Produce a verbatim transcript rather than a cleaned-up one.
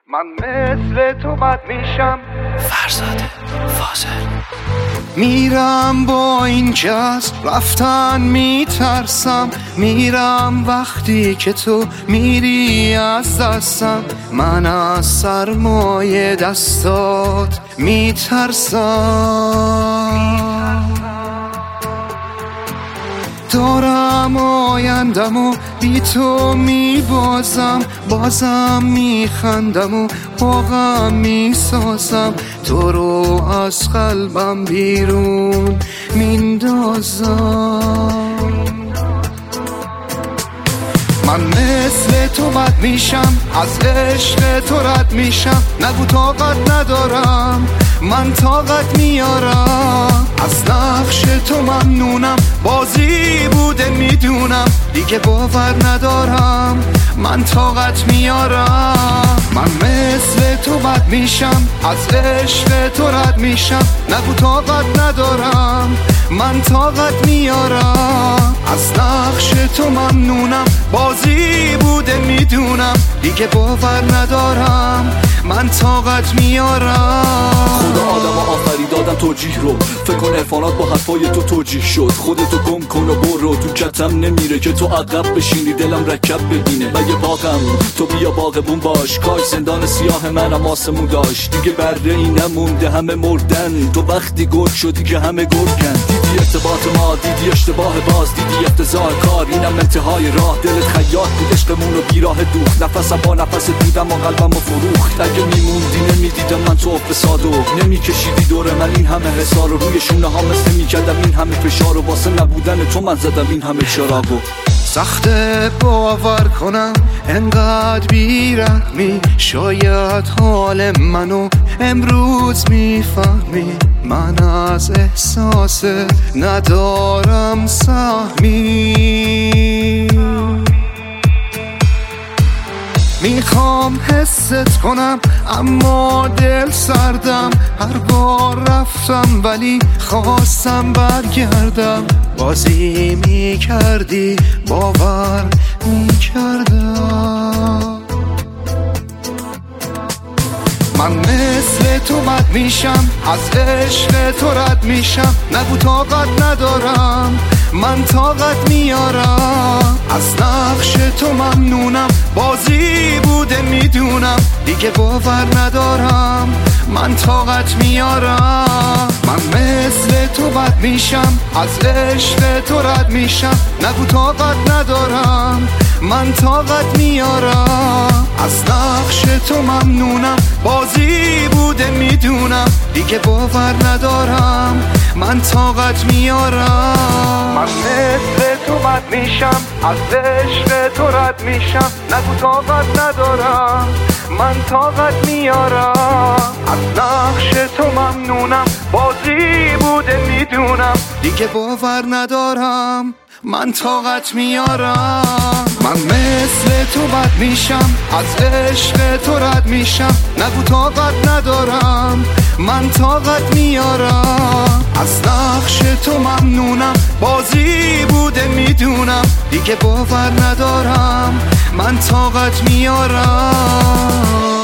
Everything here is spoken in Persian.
من مثل تو بد میشم. فرزاد فاضل. میرم با این که از رفتن میترسم، میرم وقتی که تو میری از دستم. من از سرمایه دستات میترسم. دارم آیندم و بی تو میبازم، بازم میخندم و با غم میسازم. تو رو از قلبم بیرون میندازم. من مثل تو بد میشم، از عشق تو رد میشم. نگو طاقت ندارم، من طاقت میارم. از نقش تو ممنونم، بازی بوده میدونم. دیگه باور ندارم، من طاقت میارم. من مثل تو بد میشم، از عشق تو رد میشم. نگو طاقت ندارم، من طاقت میارم. از نقش تو ممنونم، بازی بوده میدونم. دیگه باور ندارم، من طاقت میارم. خدا آدم آفرید آدم توجیه رو، فکر کن عرفانات با حرفای تو توجیه شد. خودتو گم کن و برو، تو کتم نمیره که تو عقب بشینی دلم رکب ببینه. مگه باغم تو بیا باغبون باش، کاش زندان سیاه منم آسمون داشت. دیگه بره ای نمونده همه مردن، تو وقتی گل شدی که همه گرگن. دیدی ارتباط ما، دیدی اشتباه باز، دیدی افتضاح کار، اینم انتهای راه. دلت خیاط بود عشقمون رو بیراه دوخت، نفسم با نفس بودم و قلبم رو فروخت. اگه میموندی نمیدیدم من تو فساد و نمیکشیدی دور من این همه حسار. و روی شونه ها مثل میکردم این همه فشار، و واسه نبودن تو من زدم این همه چراغو. سخت باور کنم انقدر بیرحمی، شاید حال منو امروز میفهمی. من از احساس ندارم سهمی، میخوام حست کنم اما دل سردم. هر بار رفتم ولی خواستم برگردم. بازی میکردی باور میکردم. من مثل تو بد میشم، از عشق تو رد میشم. نگو طاقت ندارم، من طاقت میارم. از نقش تو ممنونم، بازی بوده میدونم. دیگه باور ندارم، من طاقت میارم. من مثل تو بد میشم، از عشق تو رد میشم. نگو طاقت ندارم، من طاقت میارم. از نقش تو ممنونم، بازی بوده میدونم. دیگه باور ندارم، من طاقت میارم. من مثل تو بد میشم، از عشق تو رد میشم. نگو طاقت ندارم، من طاقت میارم. از نقش تو ممنونم، بازی بوده میدونم. دیگه باور ندارم، من طاقت میارم. من مثل تو بد میشم، از عشق تو رد میشم. نگو طاقت ندارم، من طاقت میارم. از نقش تو ممنونم، بازی بوده میدونم. دیگه باور ندارم، من طاقت میارم.